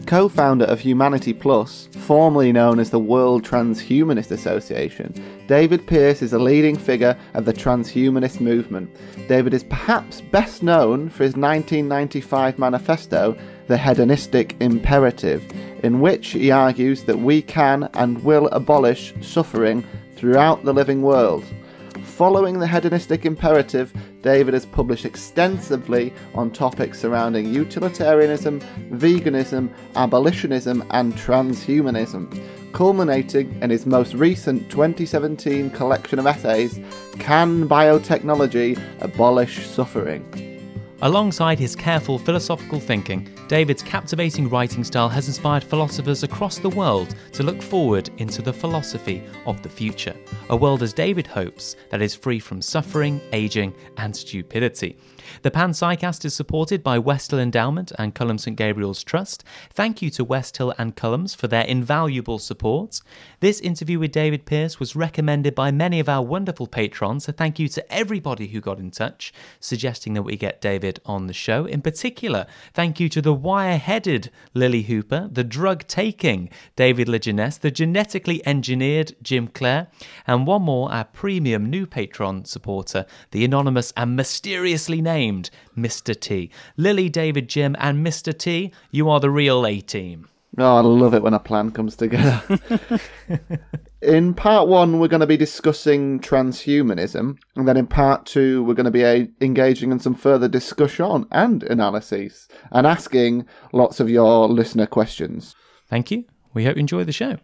Co-founder of Humanity Plus, formerly known as the World Transhumanist Association, David Pearce is a leading figure of the transhumanist movement. David is perhaps best known for his 1995 manifesto, The Hedonistic Imperative, in which he argues that we can and will abolish suffering throughout the living world. Following the hedonistic imperative, David has published extensively on topics surrounding utilitarianism, veganism, abolitionism, and transhumanism, culminating in his most recent 2017 collection of essays, Can Biotechnology Abolish Suffering? Alongside his careful philosophical thinking, David's captivating writing style has inspired philosophers across the world to look forward into the philosophy of the future, a world, as David hopes, that is free from suffering, aging, and stupidity. The Panpsycast is supported by West Hill Endowment and Culham St Gabriel's Trust. Thank you to West Hill and Culham's for their invaluable support. This interview with David Pearce was recommended by many of our wonderful patrons, so thank you to everybody who got in touch, suggesting that we get David on the show. In particular, thank you to the wire-headed Lily Hooper, the drug-taking David Lejeunesse, the genetically engineered Jim Clare, and one more, our premium new patron supporter, the anonymous and mysteriously named Mr. T. Lily, David, Jim, and Mr. T, you are the real A-team. Oh, I love it when a plan comes together. In part one, we're going to be discussing transhumanism, and then in part two, we're going to be engaging in some further discussion and analysis, and asking lots of your listener questions. Thank you. We hope you enjoy the show.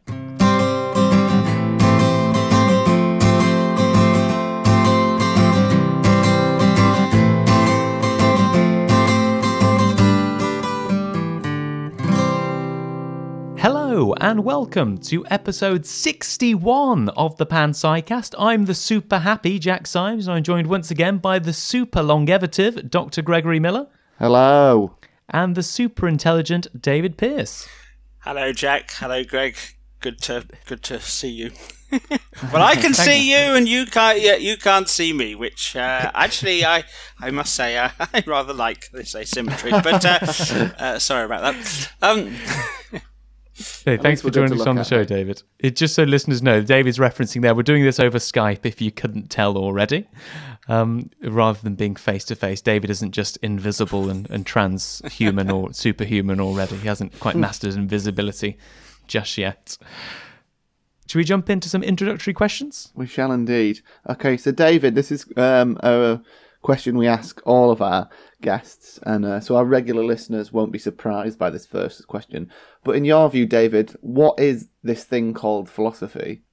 Hello and welcome to episode 61 of the Panpsycast. I'm the super happy Jack Symes, and I'm joined once again by the super longevitive Dr. Gregory Miller. Hello. And the super intelligent David Pearce. Hello, Jack. Hello, Greg. Good to see you. Well, I can see you, and you can't see me. Which actually, I must say, I rather like this asymmetry. But sorry about that. Hey, thanks for joining us on the show, David. Just so listeners know, David's referencing there, we're doing this over Skype, if you couldn't tell already. Rather than being face-to-face, David isn't just invisible and transhuman or superhuman already. He hasn't quite mastered invisibility just yet. Should we jump into some introductory questions? We shall indeed. Okay, so David, this is a question we ask all of our guests, and so our regular listeners won't be surprised by this first question. But in your view, David, what is this thing called philosophy?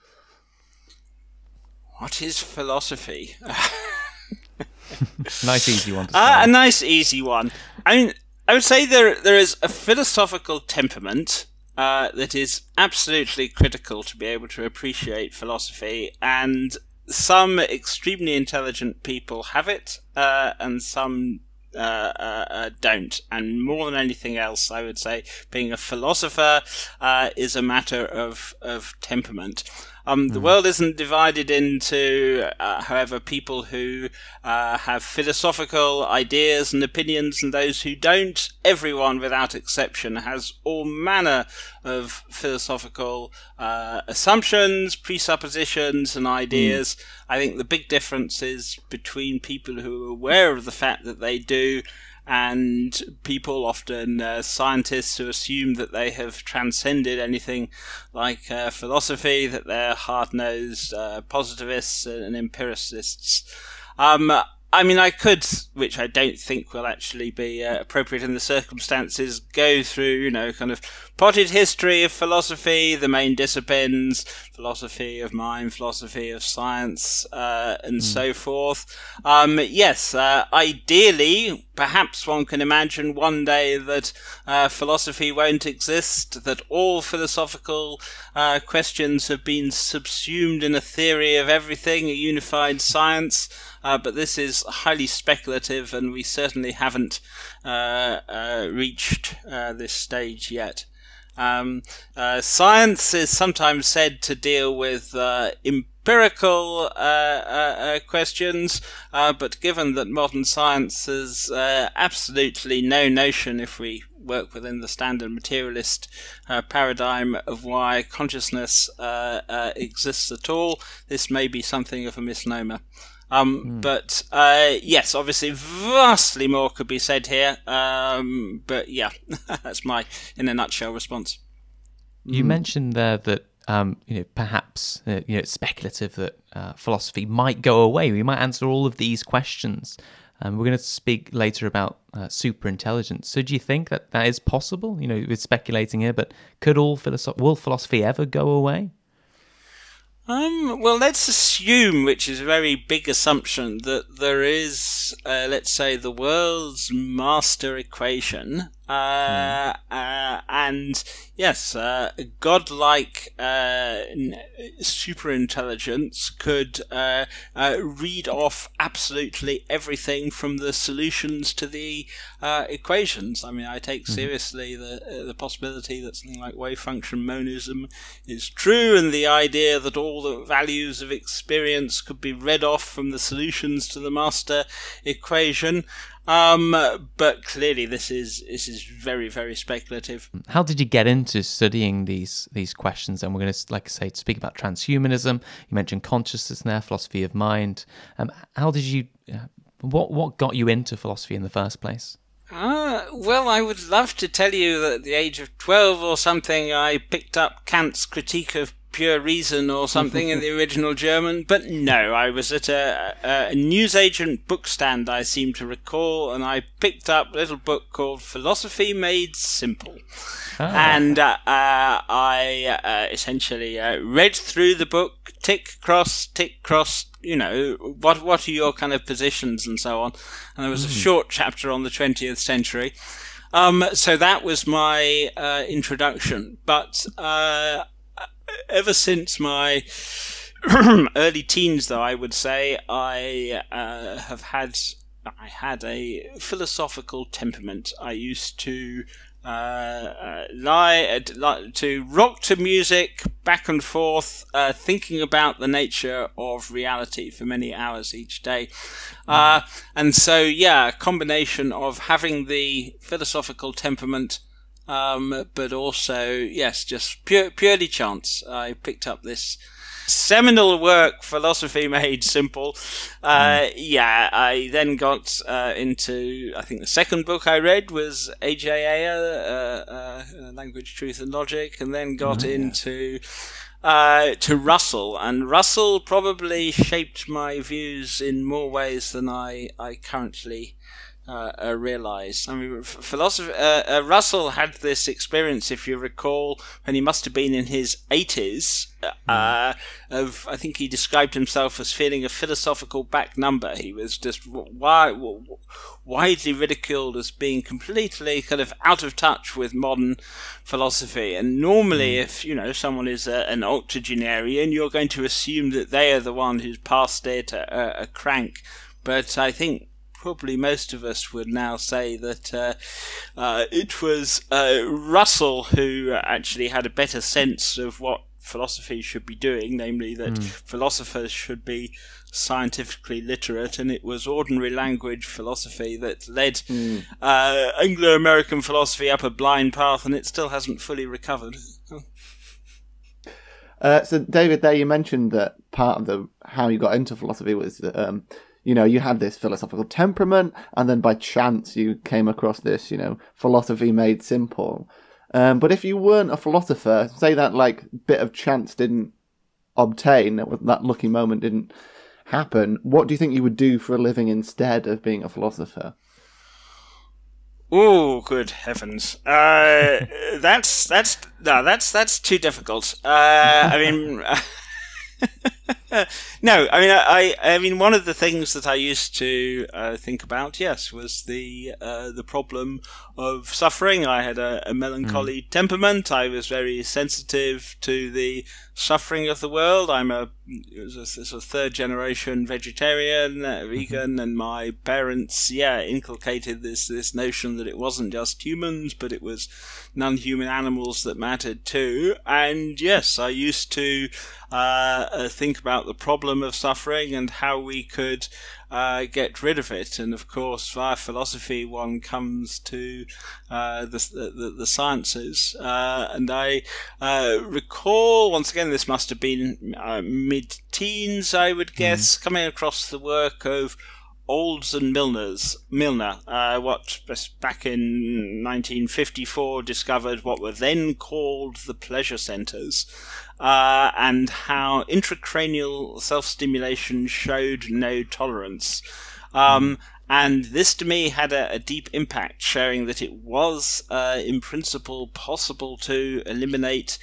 What is philosophy? Nice easy one to start. A nice easy one. I mean, I would say there is a philosophical temperament that is absolutely critical to be able to appreciate philosophy, and some extremely intelligent people have it, and some don't. And more than anything else, I would say being a philosopher is a matter of temperament. The world isn't divided into, however, people who have philosophical ideas and opinions and those who don't. Everyone, without exception, has all manner of philosophical assumptions, presuppositions, and ideas. I think the big difference is between people who are aware of the fact that they do and people, often scientists, who assume that they have transcended anything like philosophy, that they're hard-nosed positivists and empiricists. I mean, I could, which I don't think will actually be appropriate in the circumstances, go through, kind of potted history of philosophy, the main disciplines, philosophy of mind, philosophy of science, and so forth. Yes, ideally, perhaps one can imagine one day that philosophy won't exist, that all philosophical questions have been subsumed in a theory of everything, a unified science. But this is highly speculative, and we certainly haven't reached this stage yet. Science is sometimes said to deal with empirical questions, but given that modern science has absolutely no notion, if we work within the standard materialist paradigm of why consciousness exists at all. This may be something of a misnomer. But yes, obviously vastly more could be said here. But yeah, that's my, in a nutshell, response. You mentioned there that perhaps it's speculative that philosophy might go away. We might answer all of these questions. We're going to speak later about superintelligence. So do you think that is possible? We're speculating here, but will philosophy ever go away? Well, let's assume, which is a very big assumption, that there is, let's say, the world's master equation, and yes, godlike superintelligence could read off absolutely everything from the solutions to the equations. I mean, I take seriously the possibility that something like wave function monism is true, and the idea that all the values of experience could be read off from the solutions to the master equation. But clearly this is very, very speculative. How did you get into studying these questions? And we're going to, like I say, speak about transhumanism. You mentioned consciousness there, philosophy of mind. How did you, what got you into philosophy in the first place? Well, I would love to tell you that at the age of 12 or something, I picked up Kant's Critique of Pure Reason or something in the original German, but no, I was at a newsagent bookstand, I seem to recall, and I picked up a little book called Philosophy Made Simple. And I essentially read through the book, tick, cross, what are your kind of positions and so on. And there was a short chapter on the 20th century. So that was my introduction. But ever since my early teens, though, I would say, I had a philosophical temperament. I used to to rock to music back and forth, thinking about the nature of reality for many hours each day. And so, yeah, a combination of having the philosophical temperament, but also, yes, just purely chance. I picked up this seminal work, Philosophy Made Simple. I then got into, I think the second book I read was A.J. Ayer, Language, Truth and Logic, and then got into to Russell. And Russell probably shaped my views in more ways than I currently realize. I mean, Russell had this experience, if you recall, when he must have been in his 80s, I think he described himself as feeling a philosophical back number. He was just widely ridiculed as being completely kind of out of touch with modern philosophy. And normally, if someone is an octogenarian, you're going to assume that they are the one who's past it, a crank. But I think probably most of us would now say that it was Russell who actually had a better sense of what philosophy should be doing, namely that philosophers should be scientifically literate, and it was ordinary language philosophy that led Anglo-American philosophy up a blind path, and it still hasn't fully recovered. So, David, there you mentioned that part of how you got into philosophy was that you had this philosophical temperament, and then by chance you came across this, philosophy made simple. But if you weren't a philosopher, say that bit of chance didn't obtain, that lucky moment didn't happen, what do you think you would do for a living instead of being a philosopher? Oh, good heavens! That's too difficult. I mean. No, I mean, one of the things that I used to think about, yes, was the problem of suffering. I had a melancholy temperament. I was very sensitive to the suffering of the world. I'm a third generation vegetarian, vegan, and my parents, inculcated this notion that it wasn't just humans, but it was non-human animals that mattered too. And yes, I used to think about the problem of suffering and how we could get rid of it. And of course, via philosophy, one comes to the sciences. And I recall, once again, this must have been mid-teens, I would guess, coming across the work of Olds and Milner, what back in 1954 discovered what were then called the pleasure centers, and how intracranial self-stimulation showed no tolerance. And this to me had a deep impact, showing that it was, in principle, possible to eliminate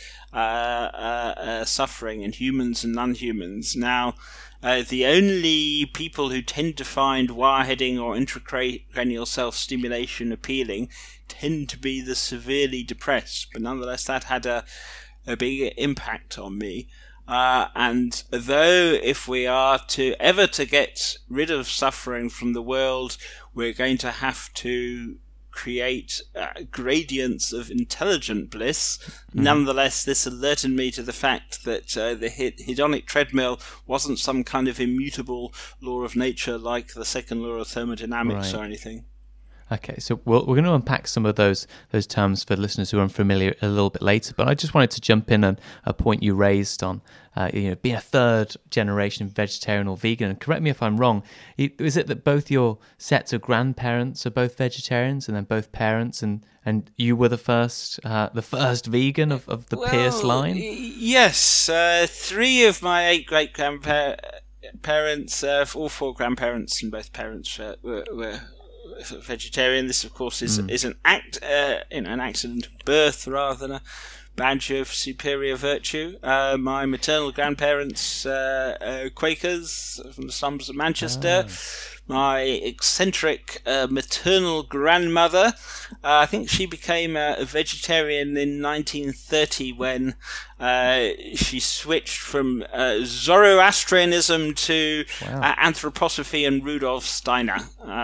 suffering in humans and non-humans. Now, the only people who tend to find wireheading or intracranial self-stimulation appealing tend to be the severely depressed, but nonetheless that had a big impact on me. And though if we are ever to get rid of suffering from the world, we're going to have to create gradients of intelligent bliss. Nonetheless, this alerted me to the fact that the hedonic treadmill wasn't some kind of immutable law of nature like the second law of thermodynamics or anything. Okay, so we're going to unpack some of those terms for listeners who are unfamiliar a little bit later, but I just wanted to jump in on a point you raised on being a third generation vegetarian or vegan. And correct me if I'm wrong, is it that both your sets of grandparents are both vegetarians and then both parents, and you were the first vegan of the Pierce line? Yes, 3 of my 8 great-grandparents, all 4 grandparents and both parents were vegetarian. This, of course, is an an accident of birth rather than a badge of superior virtue. My maternal grandparents, Quakers from the slums of Manchester. My eccentric maternal grandmother, I think she became a vegetarian in 1930 when she switched from Zoroastrianism to anthroposophy and Rudolf Steiner.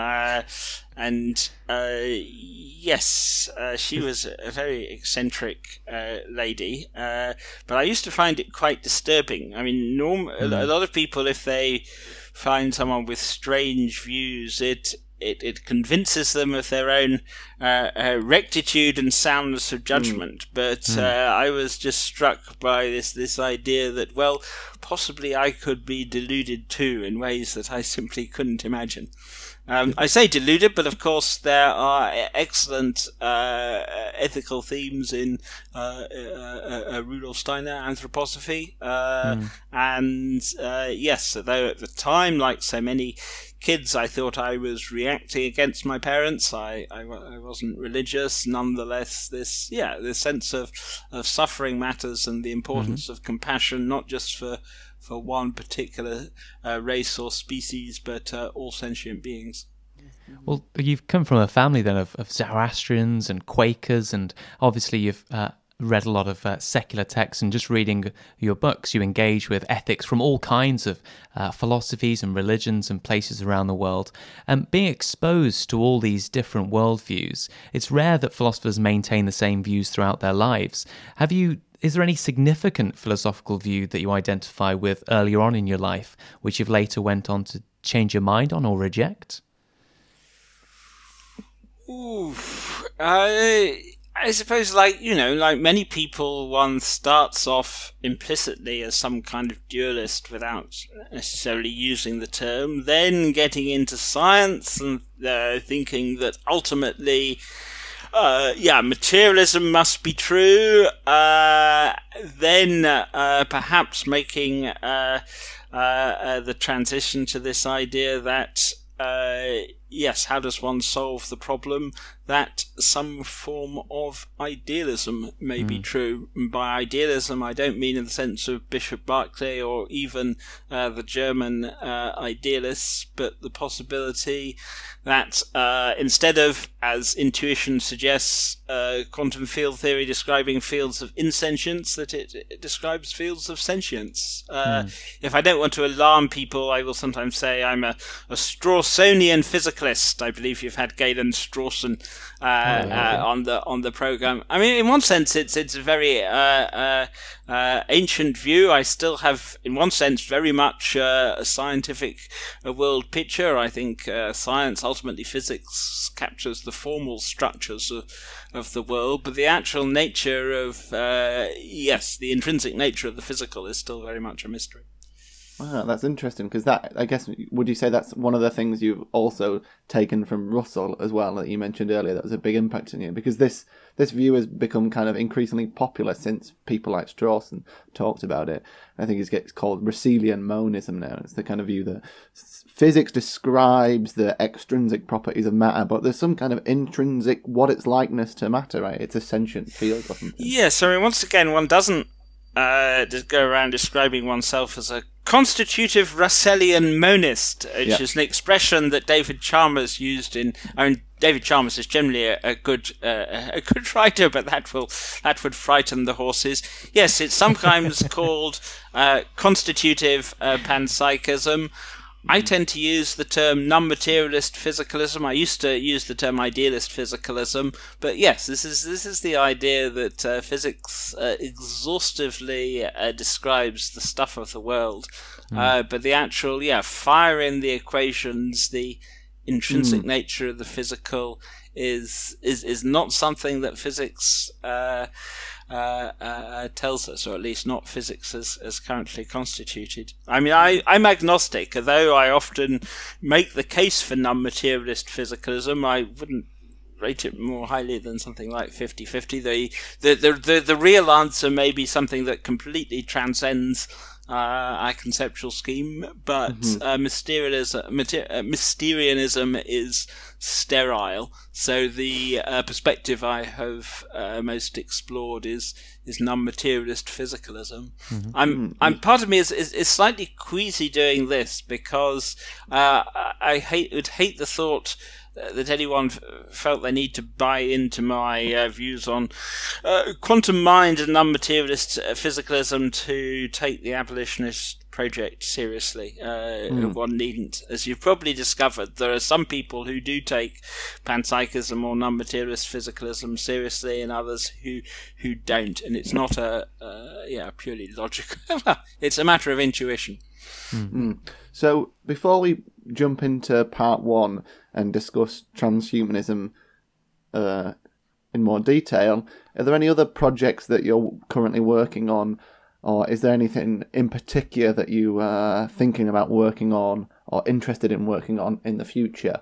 Yes, she was a very eccentric lady, but I used to find it quite disturbing. I mean, a lot of people, if they find someone with strange views, it convinces them of their own rectitude and soundness of judgment. But I was just struck by this idea that, well, possibly I could be deluded too in ways that I simply couldn't imagine. I say deluded, but of course there are excellent ethical themes in Rudolf Steiner anthroposophy, and yes, although at the time, like so many kids, I thought I was reacting against my parents. I wasn't religious. Nonetheless, this sense of suffering matters, and the importance of compassion, not just for one particular race or species, but all sentient beings. Well, you've come from a family then of Zoroastrians and Quakers, and obviously you've read a lot of secular texts, and just reading your books, you engage with ethics from all kinds of philosophies and religions and places around the world. And being exposed to all these different worldviews, it's rare that philosophers maintain the same views throughout their lives. Is there any significant philosophical view that you identify with earlier on in your life, which you've later went on to change your mind on or reject? I suppose, like many people, one starts off implicitly as some kind of dualist without necessarily using the term, then getting into science and thinking that ultimately materialism must be true, then perhaps making the transition to this idea that how does one solve the problem that some form of idealism may be true? And by idealism, I don't mean in the sense of Bishop Berkeley or even the German idealists, but the possibility that instead of, as intuition suggests, quantum field theory describing fields of insentience, that it describes fields of sentience. If I don't want to alarm people, I will sometimes say I'm a Strawsonian physicalist. I believe you've had Galen Strawson on the program. I mean, in one sense, it's a very ancient view. I still have, in one sense, very much a scientific world picture. I think science, ultimately physics, captures the formal structures of the world, but the actual nature of the intrinsic nature of the physical is still very much a mystery. Wow, that's interesting, because that, I guess, would you say that's one of the things you've also taken from Russell as well, that you mentioned earlier, that was a big impact on you? Because this view has become kind of increasingly popular since people like Strawson talked about it. I think it gets called Russellian monism now. It's the kind of view that physics describes the extrinsic properties of matter, but there's some kind of intrinsic, what its likeness to matter, right? It's a sentient field or something. Yes, I mean, once again, one doesn't just go around describing oneself as a constitutive Russellian monist, which is an expression that David Chalmers used in. I mean, David Chalmers is generally a good writer, but that would frighten the horses. Yes, it's sometimes called constitutive panpsychism. I tend to use the term non-materialist physicalism. I used to use the term idealist physicalism, but yes, this is the idea that physics exhaustively describes the stuff of the world, but the actual fire in the equations, the intrinsic nature of the physical is not something that physics tells us, or at least not physics as currently constituted. I mean, I'm agnostic, although I often make the case for non-materialist physicalism. I wouldn't rate it more highly than something like 50-50. The real answer may be something that completely transcends our conceptual scheme, but Mysterianism is sterile. So the perspective I have most explored is non-materialist physicalism. I'm part of me is slightly queasy doing this, because I would hate the thought that anyone felt they need to buy into my views on quantum mind and non-materialist physicalism to take the abolitionist project seriously. One needn't. As you've probably discovered, there are some people who do take panpsychism or non-materialist physicalism seriously, and others who don't. And it's not a purely logical. It's a matter of intuition. So before we jump into part one and discuss transhumanism in more detail, are there any other projects that you're currently working on, or is there anything in particular that you are thinking about working on or interested in working on in the future?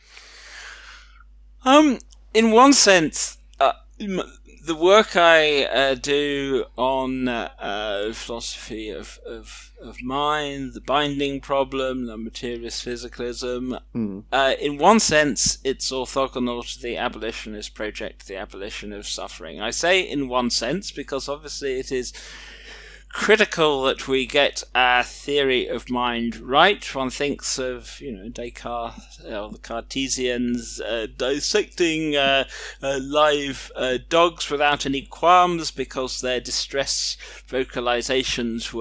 In one sense, the work I do on philosophy of mind, the binding problem, the materialist physicalism, in one sense, it's orthogonal to the abolitionist project, the abolition of suffering. I say in one sense because obviously it is critical that we get our theory of mind right. One thinks of, Descartes, the Cartesians dissecting live dogs without any qualms because their distress vocalizations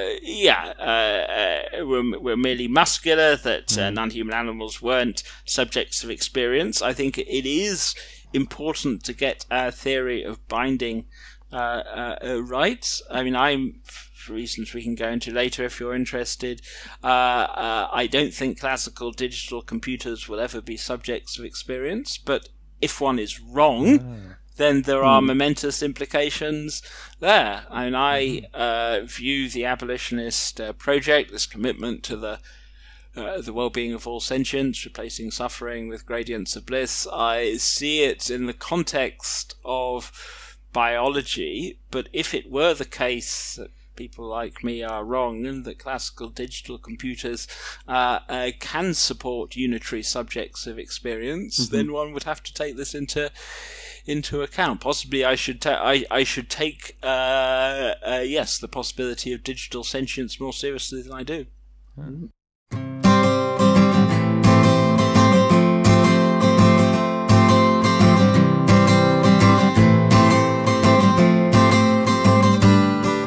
were merely muscular, that non-human animals weren't subjects of experience. I think it is important to get our theory of binding right. I mean, for reasons we can go into later if you're interested, I don't think classical digital computers will ever be subjects of experience, but if one is wrong, then there are momentous implications there. I mean, I view the abolitionist project, this commitment to the well-being of all sentience, replacing suffering with gradients of bliss, I see it in the context of biology, but if it were the case that people like me are wrong and that classical digital computers can support unitary subjects of experience, then one would have to take this into account. Possibly I should take the possibility of digital sentience more seriously than I do.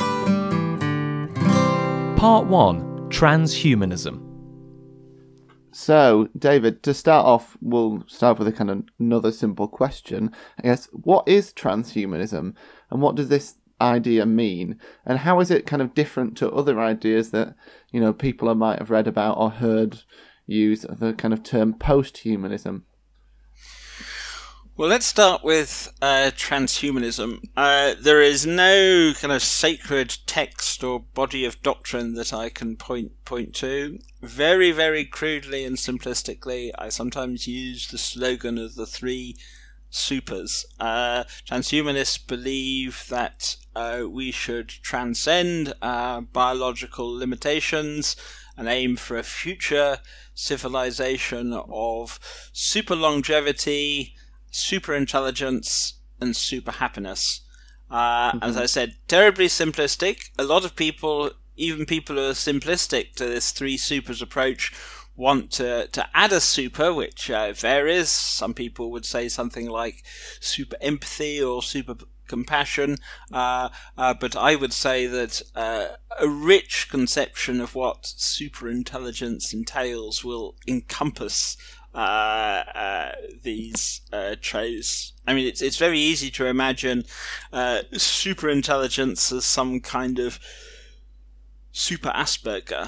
Part 1. Transhumanism. So, David, to start off, we'll start with a kind of another simple question. I guess, what is transhumanism, and what does this idea mean, and how is it kind of different to other ideas that, people might have read about or heard use the kind of term post-humanism? Well, let's start with transhumanism. There is no kind of sacred text or body of doctrine that I can point to. Very, very crudely and simplistically, I sometimes use the slogan of the three supers. Transhumanists believe that we should transcend biological limitations and aim for a future civilization of super longevity, super intelligence, and super happiness. As I said, terribly simplistic. A lot of people, even people who are simplistic to this three supers approach, want to add a super, which varies. Some people would say something like super empathy or super compassion, but I would say that a rich conception of what super intelligence entails will encompass these traits. I mean, it's very easy to imagine super intelligence as some kind of super Asperger,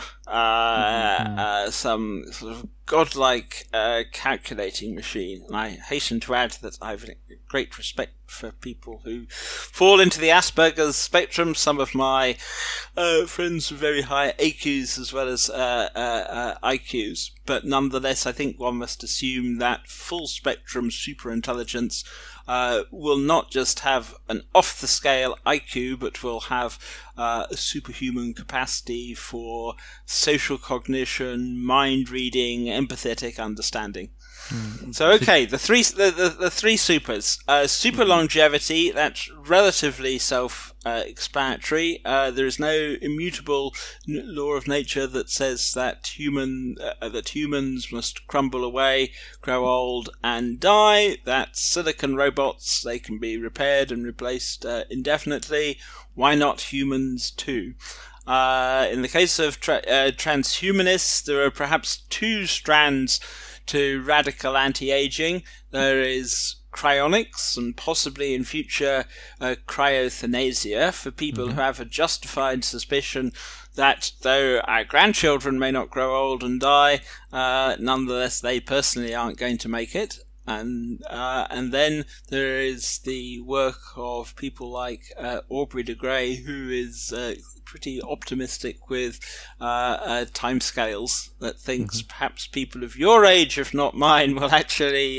some sort of godlike calculating machine. And I hasten to add that I have great respect for people who fall into the Asperger's spectrum. Some of my friends with very high AQs as well as IQs. But nonetheless, I think one must assume that full spectrum super intelligence will not just have an off-the-scale IQ, but will have a superhuman capacity for social cognition, mind reading, empathetic understanding. So, okay, the three supers. Super longevity, that's relatively self-explanatory. There is no immutable law of nature that says that humans must crumble away, grow old, and die. That silicon robots, they can be repaired and replaced indefinitely. Why not humans too? In the case of transhumanists, there are perhaps two strands to radical anti-aging. There is cryonics and possibly in future cryothanasia for people who have a justified suspicion that though our grandchildren may not grow old and die, nonetheless they personally aren't going to make it. And then there is the work of people like Aubrey de Grey, who is pretty optimistic with timescales, that thinks perhaps people of your age, if not mine, will actually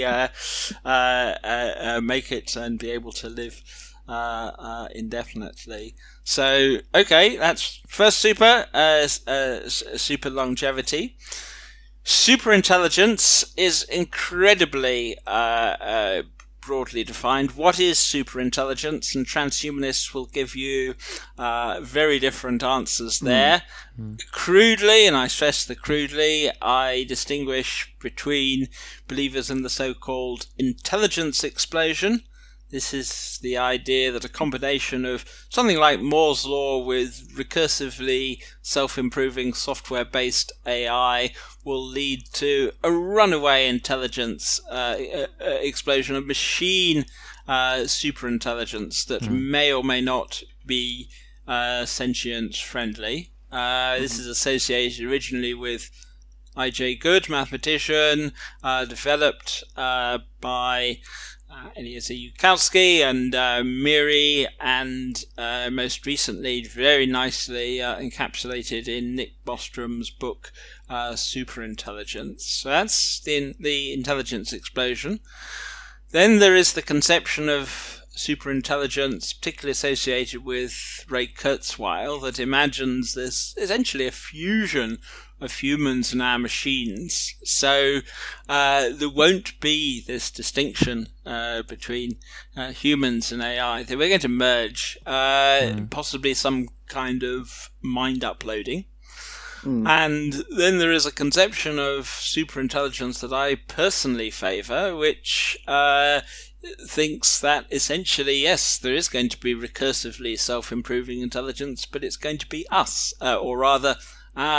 make it and be able to live indefinitely. So, okay, that's first super, super longevity. Superintelligence is incredibly broadly defined. What is superintelligence? And transhumanists will give you very different answers there. Crudely, and I stress the crudely, I distinguish between believers in the so-called intelligence explosion. This is the idea that a combination of something like Moore's law with recursively self-improving software-based AI will lead to a runaway intelligence explosion, a machine superintelligence that may or may not be sentient friendly. This is associated originally with I.J. Good, mathematician, developed by Eliezer Yudkowsky and Miri, and most recently very nicely encapsulated in Nick Bostrom's book Superintelligence. So that's the intelligence explosion. Then there is the conception of superintelligence, particularly associated with Ray Kurzweil, that imagines this essentially a fusion of humans and our machines. So there won't be this distinction between humans and AI. We're going to merge, possibly some kind of mind uploading. And then there is a conception of superintelligence that I personally favour, which thinks that essentially, yes, there is going to be recursively self-improving intelligence, but it's going to be us, or rather our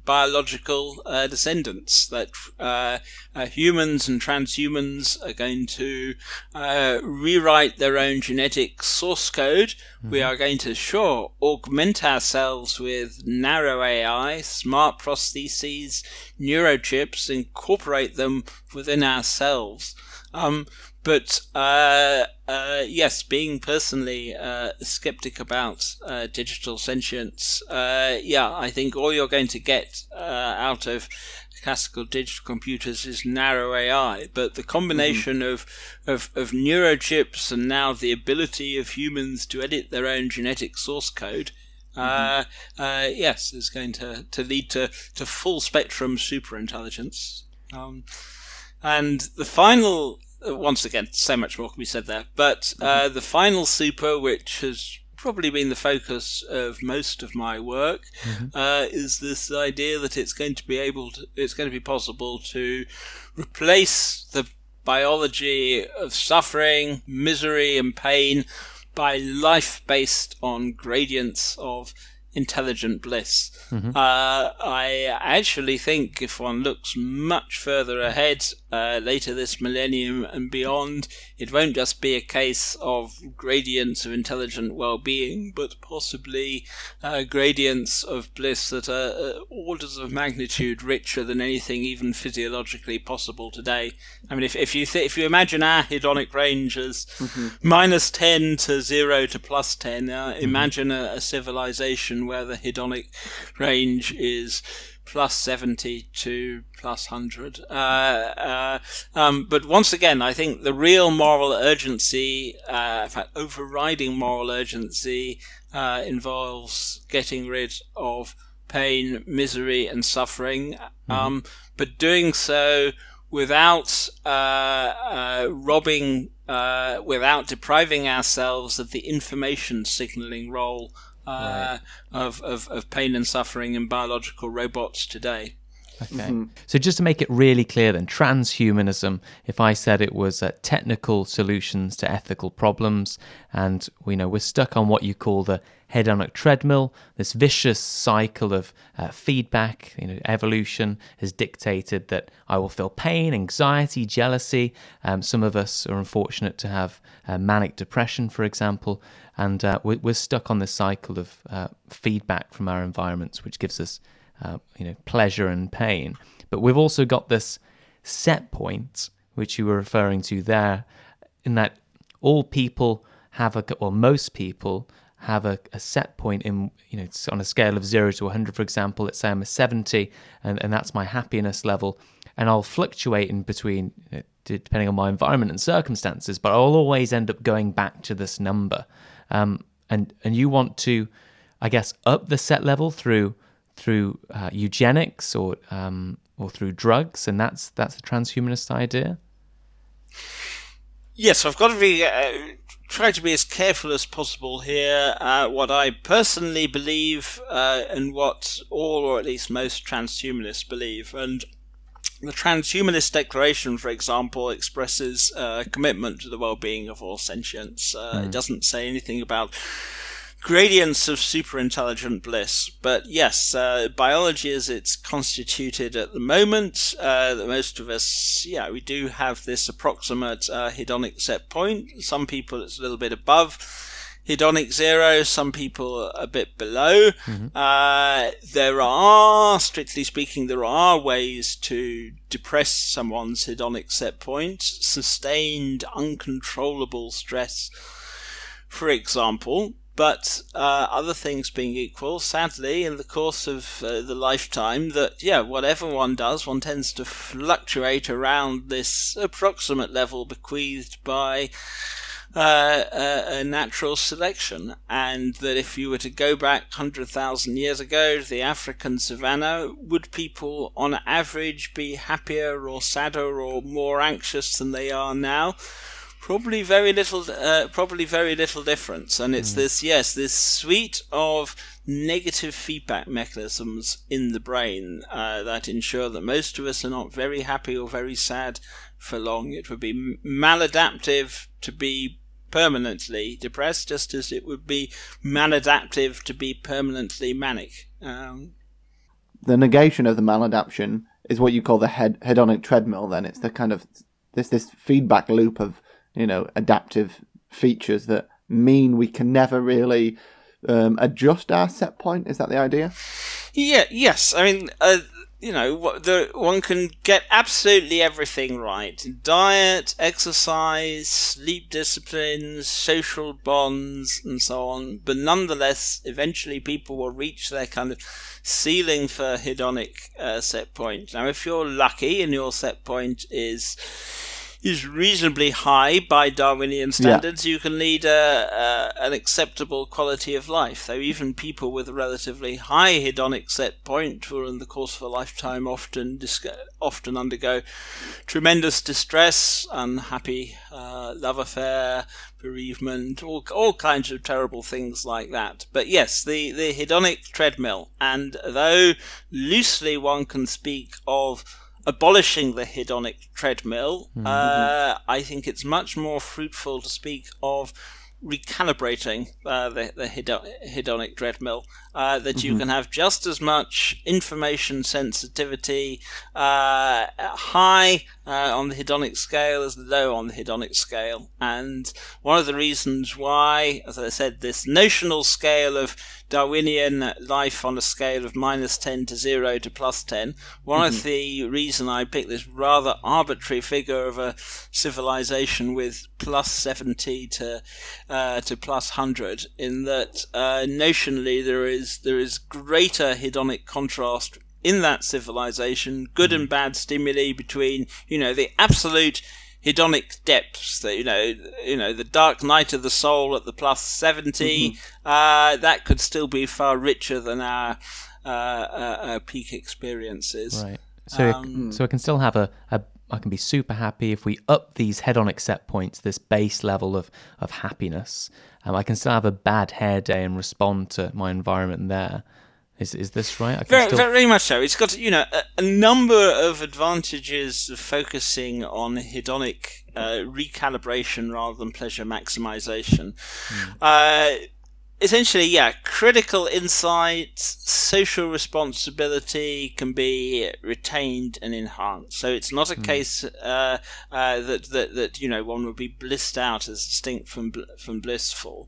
biological descendants, that humans and transhumans are going to rewrite their own genetic source code. We are going to, augment ourselves with narrow AI, smart prostheses, neurochips, incorporate them within ourselves. But yes, being personally skeptic about digital sentience, I think all you're going to get out of classical digital computers is narrow AI. But the combination of neurochips and now the ability of humans to edit their own genetic source code, yes, is going to lead to full spectrum superintelligence. And the final, once again, so much more can be said there, but the final super, which has probably been the focus of most of my work, is this idea that it's going to be possible to replace the biology of suffering, misery, and pain by life based on gradients of intelligent bliss. I actually think if one looks much further ahead, later this millennium and beyond, it won't just be a case of gradients of intelligent well-being, but possibly gradients of bliss that are orders of magnitude richer than anything even physiologically possible today. I mean, if you imagine our hedonic range as -10 to 0 to +10, imagine a civilization where the hedonic range is +70 to +100. But once again, I think the real moral urgency, in fact, overriding moral urgency, involves getting rid of pain, misery, and suffering, but doing so without without depriving ourselves of the information signaling role of pain and suffering in biological robots today. Okay. So just to make it really clear then, transhumanism, if I said it was technical solutions to ethical problems, and we're stuck on what you call the hedonic treadmill, this vicious cycle of feedback, evolution has dictated that I will feel pain, anxiety, jealousy. Some of us are unfortunate to have manic depression, for example, and we're stuck on this cycle of feedback from our environments, which gives us pleasure and pain. But we've also got this set point, which you were referring to there, in that all people have most people have a set point in, it's on a scale of 0 to 100, for example. Let's say I'm a 70, and that's my happiness level, and I'll fluctuate in between, depending on my environment and circumstances, but I'll always end up going back to this number. And you want to, I guess, up the set level through eugenics or through drugs, and that's the transhumanist idea. Yes, I've got to be try to be as careful as possible here. What I personally believe, and what all, or at least most, transhumanists believe, and the Transhumanist Declaration, for example, expresses a commitment to the well-being of all sentience. It doesn't say anything about gradients of superintelligent bliss, but yes, biology as it's constituted at the moment, that most of us, we do have this approximate hedonic set point. Some people it's a little bit above hedonic 0, some people a bit below. There are, strictly speaking, ways to depress someone's hedonic set point. Sustained, uncontrollable stress, for example. But other things being equal, sadly, in the course of the lifetime, whatever one does, one tends to fluctuate around this approximate level bequeathed by a natural selection. And that if you were to go back 100,000 years ago to the African savannah, would people on average be happier or sadder or more anxious than they are now? Probably very little difference. And it's this suite of negative feedback mechanisms in the brain that ensure that most of us are not very happy or very sad for long. It would be maladaptive to be permanently depressed, just as it would be maladaptive to be permanently manic. the negation of the maladaptation is what you call the hedonic treadmill. Then it's the kind of this feedback loop of adaptive features that mean we can never really adjust our set point. Is that the idea? Yeah. Yes. I mean, one can get absolutely everything right: diet, exercise, sleep disciplines, social bonds, and so on. But nonetheless, eventually people will reach their kind of ceiling for hedonic set point. Now, if you're lucky and your set point is reasonably high by Darwinian standards, you can lead an acceptable quality of life. Though even people with a relatively high hedonic set point will, in the course of a lifetime, often undergo tremendous distress, unhappy love affair, bereavement, all kinds of terrible things like that. But yes, the hedonic treadmill, and though loosely one can speak of abolishing the hedonic treadmill, I think it's much more fruitful to speak of recalibrating the hedonic treadmill, that you can have just as much information sensitivity high on the hedonic scale as low on the hedonic scale. And one of the reasons why, as I said, this notional scale of Darwinian life on a scale of -10 to 0 to +10, one of the reason I picked this rather arbitrary figure of a civilization with +70 to +100, in that notionally there is greater hedonic contrast in that civilization, good and bad stimuli between the absolute hedonic depths, the dark night of the soul at the +70, that could still be far richer than our peak experiences. Right. So I can still have I can be super happy if we up these hedonic set points, this base level of happiness. I can still have a bad hair day and respond to my environment there. Is this right? Very much so. It's got a number of advantages of focusing on hedonic recalibration rather than pleasure maximization. Essentially, critical insight, social responsibility can be retained and enhanced. So it's not a case that one would be blissed out as distinct from blissful.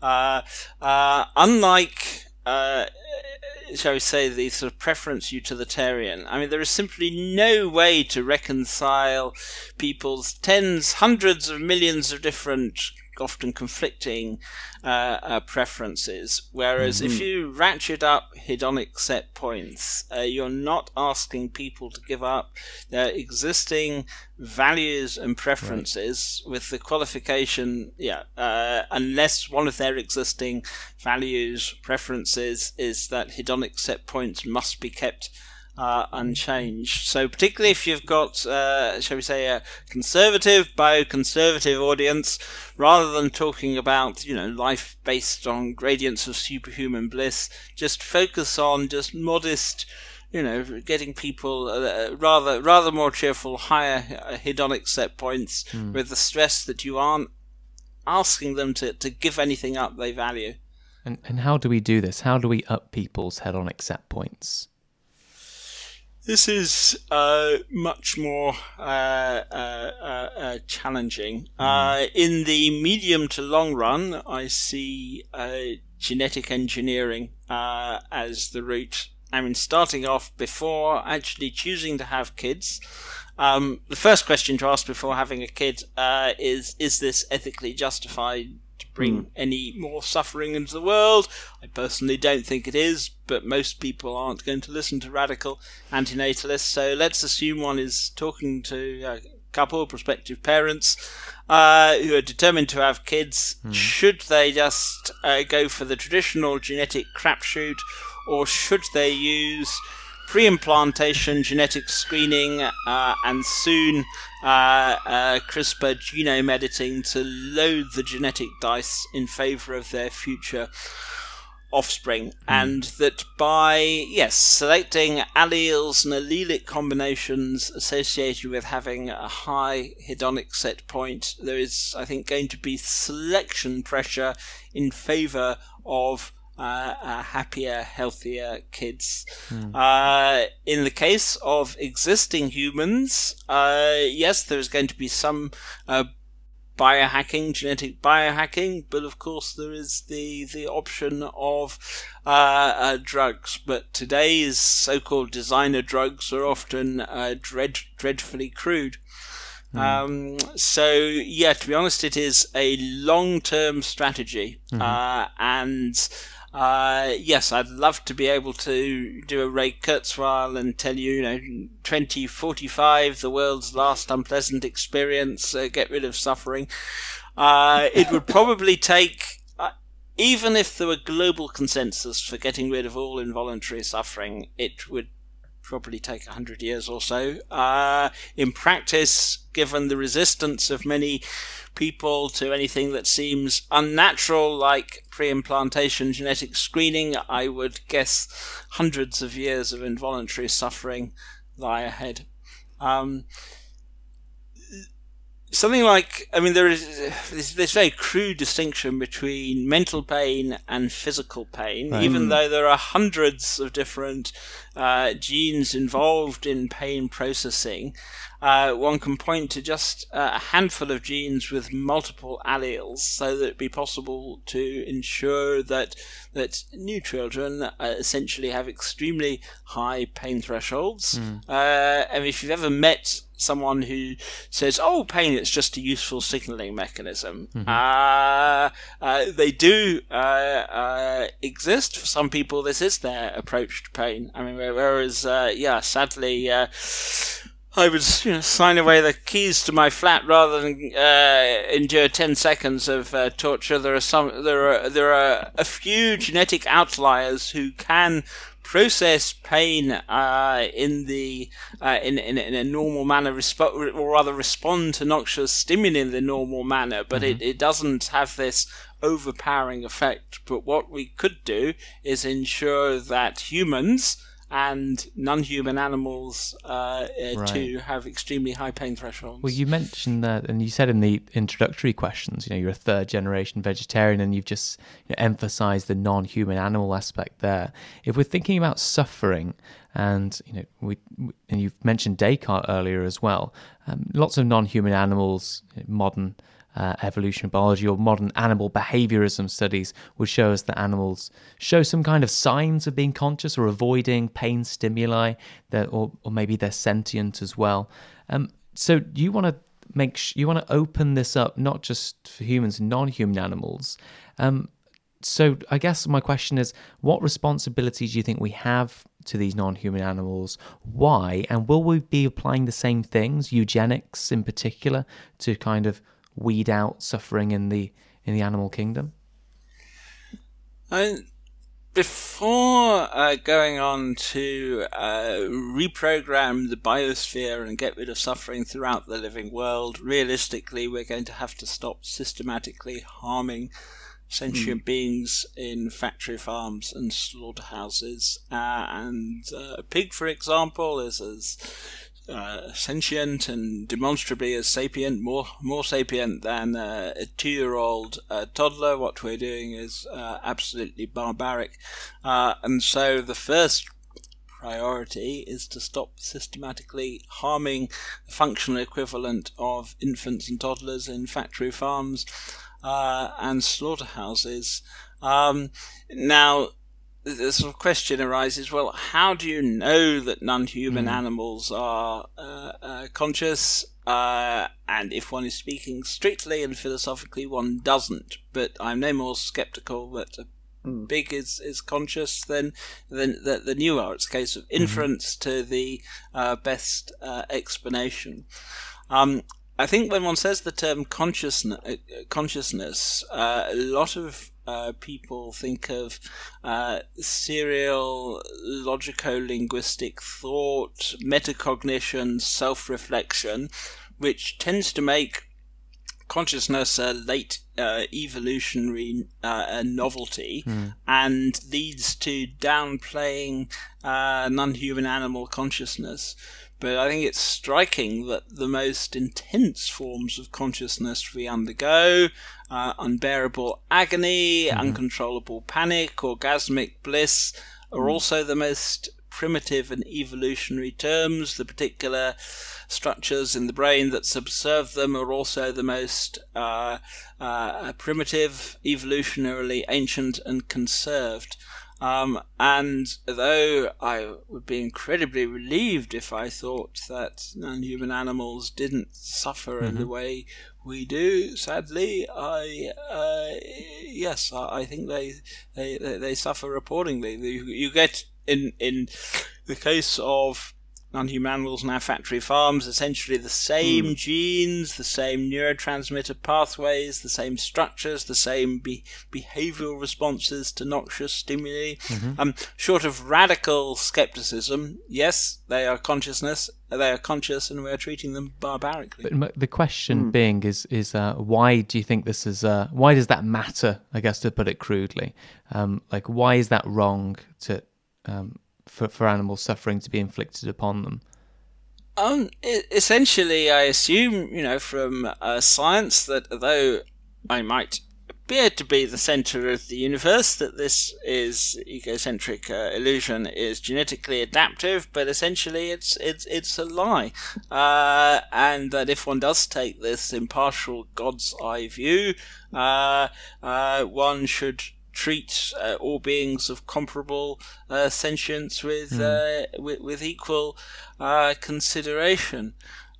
Unlike shall we say, the sort of preference utilitarian. I mean, there is simply no way to reconcile people's tens, hundreds of millions of different, often conflicting preferences. Whereas if you ratchet up hedonic set points, you're not asking people to give up their existing values and preferences with the qualification, unless one of their existing values, preferences is that hedonic set points must be kept unchanged. So particularly if you've got, shall we say, a conservative, bioconservative audience, rather than talking about, life based on gradients of superhuman bliss, just focus on just modest, getting people rather more cheerful, higher hedonic set points with the stress that you aren't asking them to give anything up they value. And how do we do this? How do we up people's hedonic set points? This is much more challenging. In the medium to long run, I see genetic engineering as the route. I mean, starting off before actually choosing to have kids. The first question to ask before having a kid is this ethically justified to bring any more suffering into the world? I personally don't think it is, but most people aren't going to listen to radical antinatalists, so let's assume one is talking to a couple, prospective parents, who are determined to have kids. Should they just go for the traditional genetic crapshoot, or should they use pre-implantation genetic screening and soon CRISPR genome editing to load the genetic dice in favour of their future offspring? And that by, selecting alleles and allelic combinations associated with having a high hedonic set point, there is, I think, going to be selection pressure in favour of happier, healthier kids. In the case of existing humans, yes, there's going to be some biohacking, genetic biohacking, but of course there is the option of drugs. But today's so-called designer drugs are often dreadfully crude. So yeah, to be honest, it is a long-term strategy, and yes, I'd love to be able to do a Ray Kurzweil and tell you, 2045, the world's last unpleasant experience, get rid of suffering. It would probably take, even if there were global consensus for getting rid of all involuntary suffering, it would probably take 100 years or so. In practice, given the resistance of many people to anything that seems unnatural, like pre-implantation genetic screening, I would guess hundreds of years of involuntary suffering lie ahead. Something like, there is this very crude distinction between mental pain and physical pain, even though there are hundreds of different genes involved in pain processing. One can point to just a handful of genes with multiple alleles, so that it'd be possible to ensure that new children essentially have extremely high pain thresholds. And if you've ever met someone who says, "Oh, pain, it's just a useful signaling mechanism," they do exist. For some people, this is their approach to pain. Whereas, sadly, I would sign away the keys to my flat rather than endure 10 seconds of torture. There are a few genetic outliers who can process pain in a normal manner, respond to noxious stimuli in the normal manner, but it doesn't have this overpowering effect. But what we could do is ensure that humans and non-human animals too have extremely high pain thresholds. Well, you mentioned that, and you said in the introductory questions, you're a third-generation vegetarian, and you've just emphasised the non-human animal aspect there. If we're thinking about suffering, and and you've mentioned Descartes earlier as well, lots of non-human animals, modern evolutionary biology or modern animal behaviorism studies would show us that animals show some kind of signs of being conscious or avoiding pain stimuli, or maybe they're sentient as well. So you want to open this up not just for humans and non-human animals. So I guess my question is, what responsibilities do you think we have to these non-human animals? Why? And will we be applying the same things, eugenics in particular, to kind of weed out suffering in the animal kingdom? Before going on to reprogram the biosphere and get rid of suffering throughout the living world, realistically, we're going to have to stop systematically harming sentient beings in factory farms and slaughterhouses. And a pig, for example, is as sentient and demonstrably as sapient, more sapient than a 2-year-old toddler. What we're doing is absolutely barbaric. And so the first priority is to stop systematically harming the functional equivalent of infants and toddlers in factory farms and slaughterhouses. Now, the sort of question arises, well, how do you know that non-human animals are conscious? And if one is speaking strictly and philosophically, one doesn't. But I'm no more sceptical that a pig is conscious than you are. It's a case of inference to the best explanation. I think when one says the term consciousness, a lot of people think of serial logico-linguistic thought, metacognition, self-reflection, which tends to make consciousness a late evolutionary novelty and leads to downplaying non-human animal consciousness. but I think it's striking that the most intense forms of consciousness we undergo, unbearable agony, uncontrollable panic, orgasmic bliss, are also the most primitive and evolutionary terms. The particular structures in the brain that subserve them are also the most primitive, evolutionarily ancient and conserved. And though I would be incredibly relieved if I thought that non-human animals didn't suffer in the way we do, sadly, I think they suffer appallingly. You get in the case of non-human animals and our factory farms, essentially the same genes, the same neurotransmitter pathways, the same structures, the same behavioral responses to noxious stimuli. Short of radical skepticism, yes, they are conscious, and we are treating them barbarically. But the question being is why do you think this is? Why does that matter? I guess, to put it crudely, why is that wrong to? For animal suffering to be inflicted upon them? Essentially, I assume, from science, that although I might appear to be the centre of the universe, that this is egocentric illusion is genetically adaptive, but essentially it's a lie, and that if one does take this impartial God's eye view, one should treat all beings of comparable sentience with equal consideration,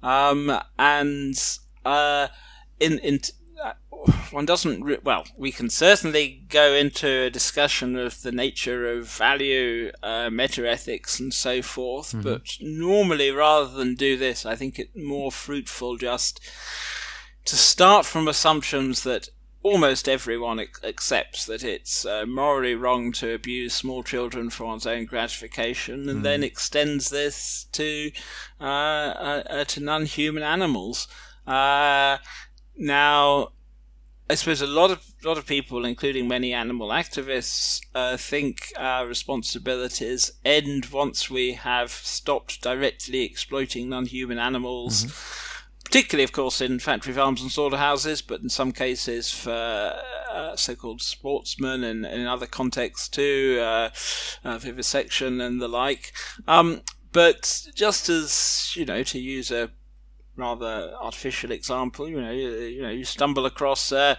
one doesn't. We can certainly go into a discussion of the nature of value, metaethics, and so forth. But normally, rather than do this, I think it's more fruitful just to start from assumptions that almost everyone accepts that it's morally wrong to abuse small children for one's own gratification, and then extends this to non-human animals. Now, I suppose a lot of people, including many animal activists, think our responsibilities end once we have stopped directly exploiting non-human animals. Particularly, of course, in factory farms and slaughterhouses, but in some cases for so-called sportsmen and in other contexts too, vivisection and the like. But just as, to use a rather artificial example, you stumble across a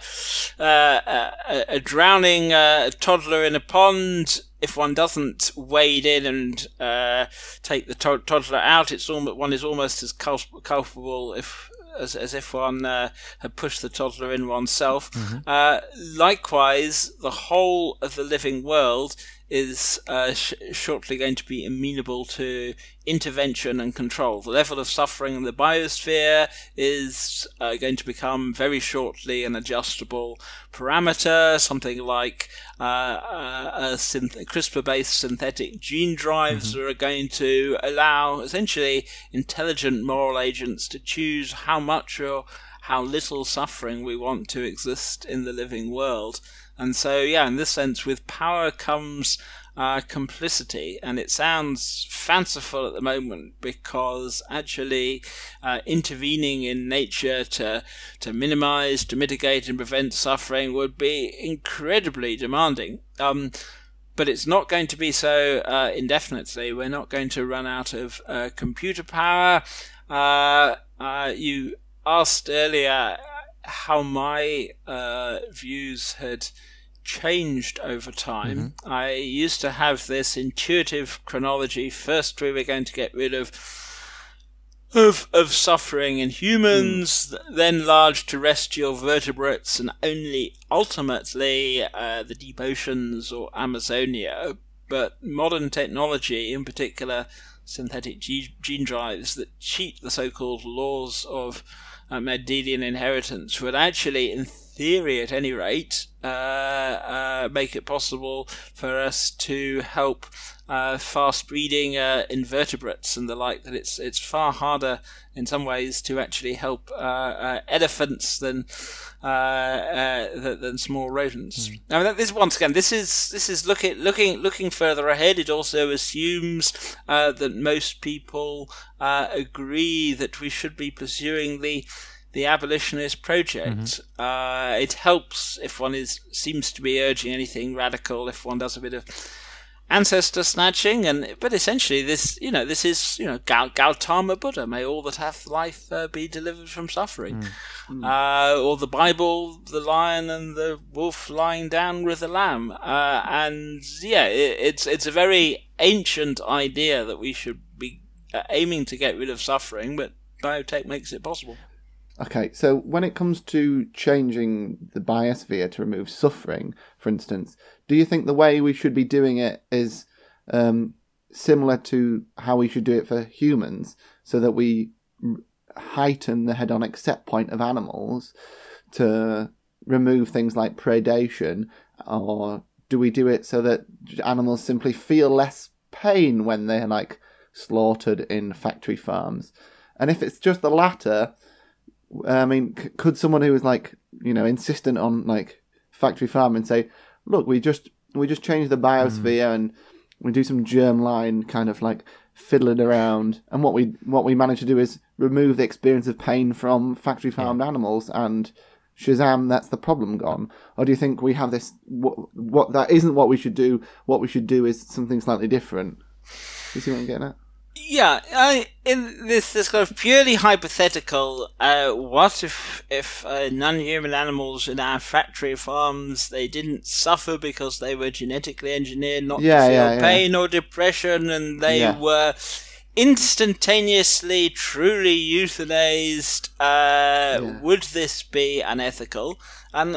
drowning toddler in a pond. If one doesn't wade in and take the toddler out, one is almost as culpable as if one had pushed the toddler in oneself. Likewise, the whole of the living world is shortly going to be amenable to intervention and control. The level of suffering in the biosphere is going to become very shortly an adjustable parameter, something like CRISPR-based synthetic gene drives are going to allow essentially intelligent moral agents to choose how much or how little suffering we want to exist in the living world. And so, in this sense, with power comes complicity, and it sounds fanciful at the moment because actually intervening in nature to minimize, to mitigate and prevent suffering would be incredibly demanding. But it's not going to be so indefinitely. We're not going to run out of computer power. You asked earlier how my views had changed over time. I used to have this intuitive chronology. First, we were going to get rid of suffering in humans, then large terrestrial vertebrates, and only ultimately the deep oceans or Amazonia. But modern technology, in particular synthetic gene drives that cheat the so-called laws of Mendelian inheritance, would actually, in theory at any rate, make it possible for us to help fast breeding invertebrates and the like. That it's far harder in some ways to actually help elephants than small rodents. I mean, this is looking further ahead. It also assumes that most people agree that we should be pursuing the abolitionist project. It helps if one seems to be urging anything radical, if one does a bit of ancestor snatching, but essentially this is Gautama Buddha, may all that hath life be delivered from suffering, or the Bible, the lion and the wolf lying down with the lamb, it's a very ancient idea that we should be aiming to get rid of suffering, but biotech makes it possible. Okay, so when it comes to changing the biosphere to remove suffering, for instance, do you think the way we should be doing it is similar to how we should do it for humans, so that we heighten the hedonic set point of animals to remove things like predation, or do we do it so that animals simply feel less pain when they're like slaughtered in factory farms? And if it's just the latter, I mean, could someone who is like, insistent on like factory farming say, look, we just change the biosphere and we do some germline kind of like fiddling around, and what we manage to do is remove the experience of pain from factory farmed animals, and Shazam, that's the problem gone? Or do you think we have this, what that isn't what we should do? What we should do is something slightly different. You see what I'm getting at? Yeah, in this kind of purely hypothetical, what if non-human animals in our factory farms, they didn't suffer because they were genetically engineered not to feel pain or depression, and they were instantaneously, truly euthanized? Would this be unethical? And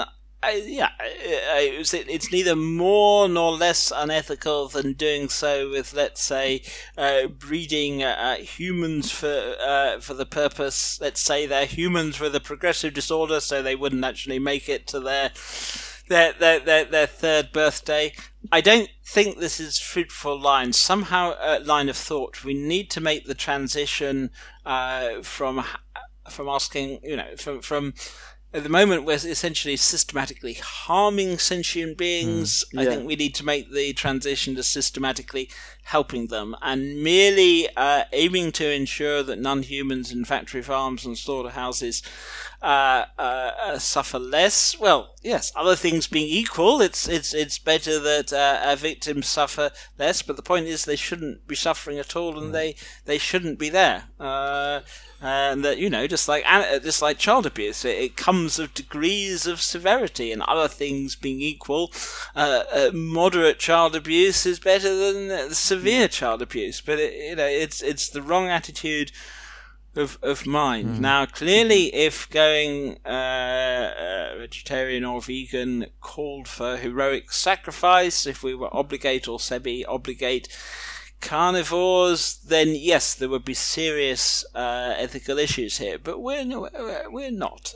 it's neither more nor less unethical than doing so with, let's say, breeding humans for the purpose. Let's say they're humans with a progressive disorder, so they wouldn't actually make it to their third birthday. I don't think this is fruitful line of thought. We need to make the transition from asking, from at the moment we're essentially systematically harming sentient beings. I think we need to make the transition to systematically helping them, and merely aiming to ensure that non-humans in factory farms and slaughterhouses suffer less. Well, yes, other things being equal, it's better that our victims suffer less, but the point is they shouldn't be suffering at all, and they shouldn't be there. And that, just like child abuse, it comes of degrees of severity, and other things being equal, moderate child abuse is better than severe child abuse. But it's the wrong attitude of mind. Now, clearly, if going vegetarian or vegan called for heroic sacrifice, if we were obligate or semi-obligate carnivores, then yes, there would be serious ethical issues here. But we're not.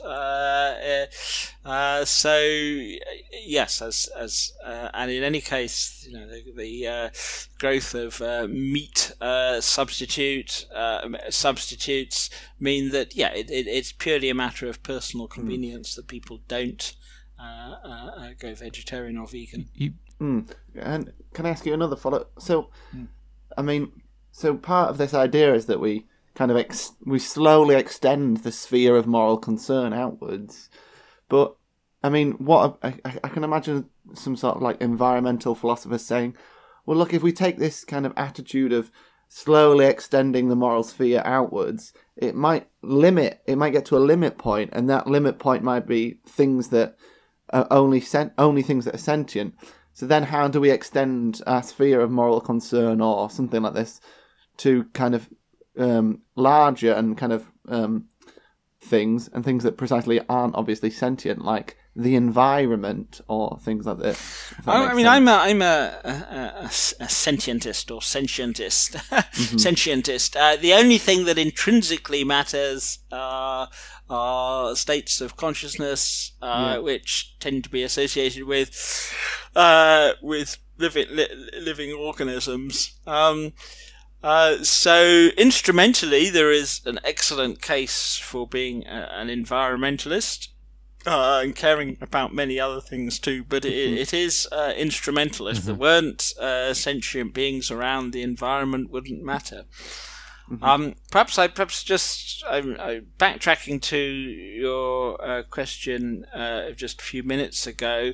So yes, and in any case, the growth of meat substitutes mean that it's purely a matter of personal convenience that people don't go vegetarian or vegan. And can I ask you another follow-up? So, I mean, so part of this idea is that we kind of we slowly extend the sphere of moral concern outwards. But, I mean, I can imagine some sort of like environmental philosophers saying, well, look, if we take this kind of attitude of slowly extending the moral sphere outwards, it might get to a limit point, and that limit point might be things that are only things that are sentient. So then how do we extend our sphere of moral concern or something like this to kind of larger and kind of things, and things that precisely aren't obviously sentient, like the environment or things like this? I mean, I'm a sentientist or sentientist. Sentientist. The only thing that intrinsically matters are states of consciousness, which tend to be associated with living organisms. So instrumentally, there is an excellent case for being an environmentalist. And caring about many other things too, but it is instrumental. If there weren't sentient beings around, the environment wouldn't matter. Perhaps I'm backtracking to your question of just a few minutes ago.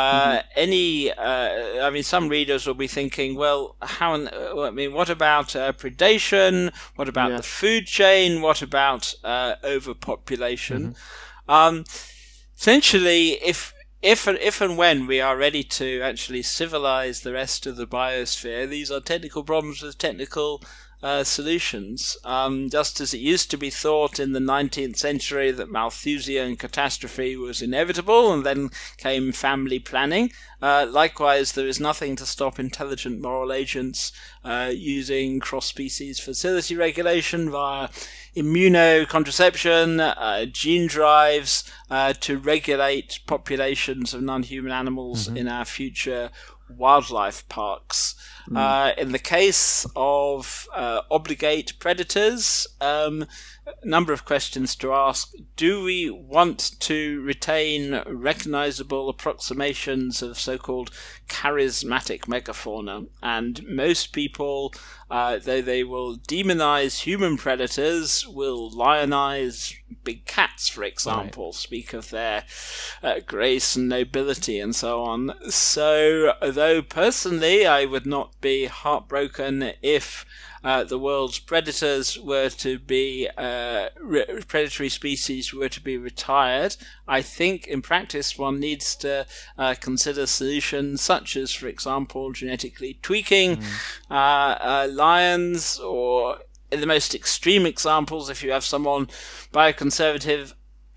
I mean, some readers will be thinking, well, what about predation? What about the food chain? What about overpopulation? Essentially, if and when we are ready to actually civilize the rest of the biosphere, these are technical problems with technical solutions. Just as it used to be thought in the 19th century that Malthusian catastrophe was inevitable, and then came family planning. Likewise, there is nothing to stop intelligent moral agents using cross-species fertility regulation via immunocontraception, gene drives to regulate populations of non-human animals in our future wildlife parks. In the case of obligate predators, a number of questions to ask. Do we want to retain recognizable approximations of so-called charismatic megafauna? And most people, though they will demonize human predators, will lionize big cats, for example, speak of their grace and nobility and so on. So, though personally I would not be heartbroken if the world's predators were to be predatory species were to be retired, I think in practice one needs to consider solutions such as, for example, genetically tweaking lions, or in the most extreme examples, if you have someone bioconservative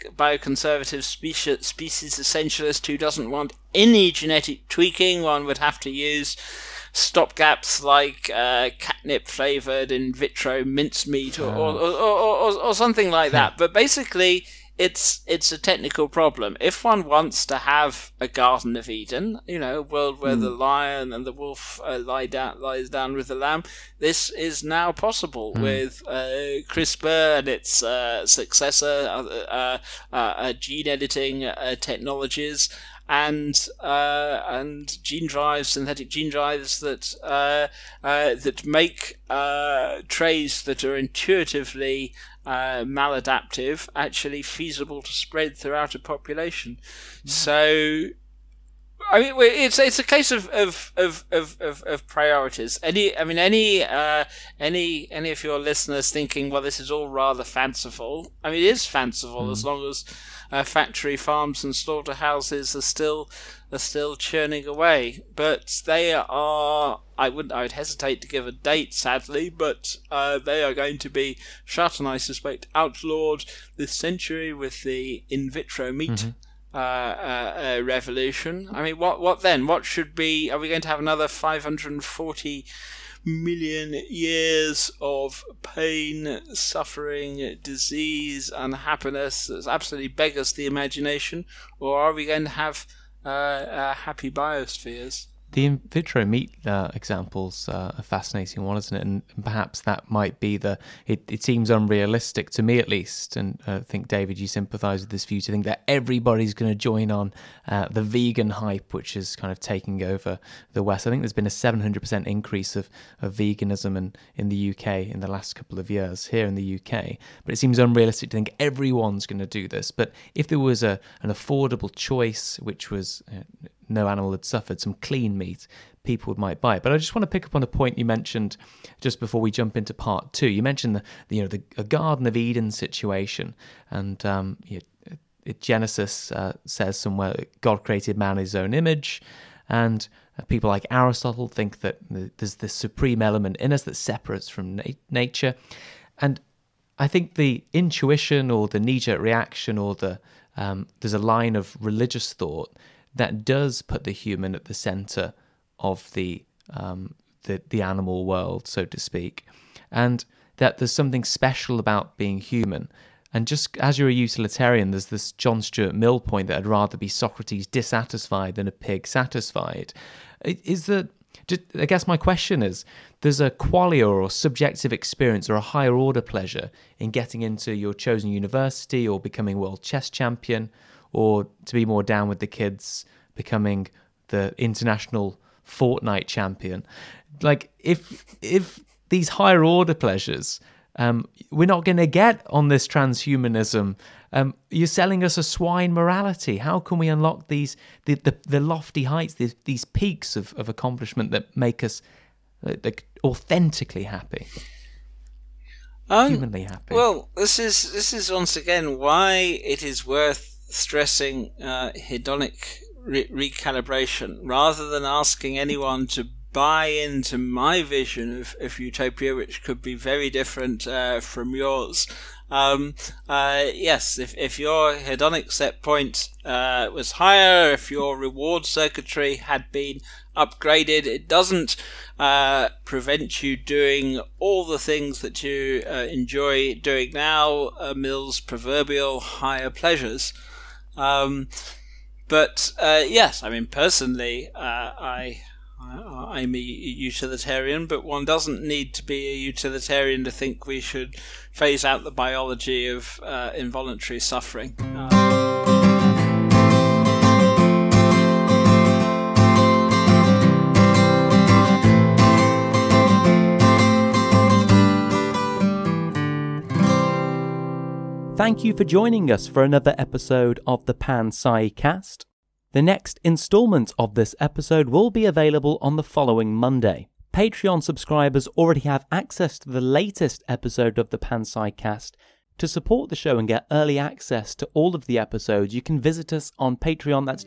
species essentialist who doesn't want any genetic tweaking, one would have to use stopgaps like catnip flavored in vitro mincemeat or something like that. But basically, it's a technical problem. If one wants to have a Garden of Eden, a world where the lion and the wolf lies down with the lamb, this is now possible with CRISPR and its successor, gene editing technologies. And gene drives, synthetic gene drives that make traits that are intuitively maladaptive actually feasible to spread throughout a population. So, I mean, it's a case of priorities. Any of your listeners thinking, well, this is all rather fanciful. I mean, it is fanciful as long as factory farms and slaughterhouses are still churning away. But they are. I would hesitate to give a date, sadly, but they are going to be shut, and I suspect outlawed this century with the in vitro meat revolution. I mean, what then? What should be? Are we going to have another 540 million years of pain, suffering, disease, unhappiness that absolutely beggars the imagination, or are we going to have happy biospheres? The in vitro meat example's a fascinating one, isn't it? And perhaps that might be it seems unrealistic to me at least, and I think, David, you sympathise with this view, to think that everybody's going to join on the vegan hype, which is kind of taking over the West. I think there's been a 700% increase of veganism in the UK in the last couple of years here in the UK, but it seems unrealistic to think everyone's going to do this. But if there was an affordable choice, which was no animal had suffered, some clean meat, people might buy it. But I just want to pick up on a point you mentioned just before we jump into part two. You mentioned the Garden of Eden situation, and Genesis says somewhere that God created man in his own image, and people like Aristotle think that there's this supreme element in us that separates from nature. And I think the intuition or the knee-jerk reaction or the there's a line of religious thought that does put the human at the centre of the animal world, so to speak, and that there's something special about being human. And just as you're a utilitarian, there's this John Stuart Mill point that I'd rather be Socrates dissatisfied than a pig satisfied. I guess my question is, there's a qualia or subjective experience or a higher order pleasure in getting into your chosen university or becoming world chess champion, or to be more down with the kids, becoming the international Fortnite champion. Like, if these higher order pleasures we're not going to get on this transhumanism, you're selling us a swine morality. How can we unlock the lofty heights, these peaks of accomplishment that make us authentically happy, humanly happy? Well, this is once again why it is worth stressing hedonic recalibration, rather than asking anyone to buy into my vision of utopia, which could be very different from yours. Yes, if your hedonic set point was higher, if your reward circuitry had been upgraded, it doesn't prevent you doing all the things that you enjoy doing now, Mill's proverbial higher pleasures. But yes, I mean, personally, I'm a utilitarian, but one doesn't need to be a utilitarian to think we should phase out the biology of involuntary suffering. Thank you for joining us for another episode of the PanSci-Cast. The next instalment of this episode will be available on the following Monday. Patreon subscribers already have access to the latest episode of the PanSci-Cast. To support the show and get early access to all of the episodes, you can visit us on Patreon. That's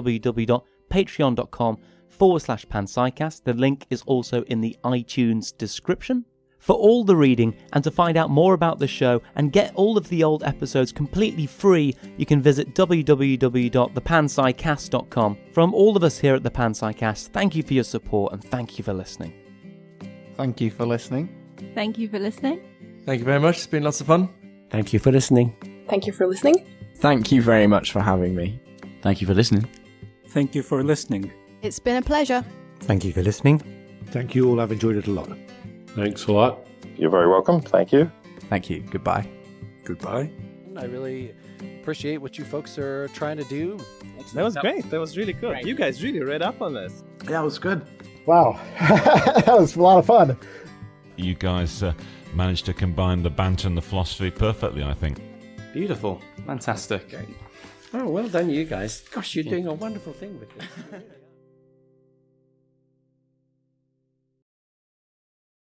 www.patreon.com/PanSci-Cast. The link is also in the iTunes description. For all the reading and to find out more about the show and get all of the old episodes completely free, you can visit www.thepanscicast.com. From all of us here at the PanSci-Cast, thank you for your support and thank you for listening. Thank you for listening. Thank you for listening. Thank you very much. It's been lots of fun. Thank you for listening. Thank you for listening. Thank you very much for having me. Thank you for listening. Thank you for listening. It's been a pleasure. Thank you for listening. Thank you all. I've enjoyed it a lot. Thanks a lot. You're very welcome. Thank you. Thank you. Goodbye. Goodbye. I really appreciate what you folks are trying to do. That was great. That was really good. Right. You guys really read up on this. Yeah, it was good. Wow. That was a lot of fun. You guys managed to combine the banter and the philosophy perfectly, I think. Beautiful. Fantastic. Oh, well done, you guys. Gosh, you're doing a wonderful thing with this.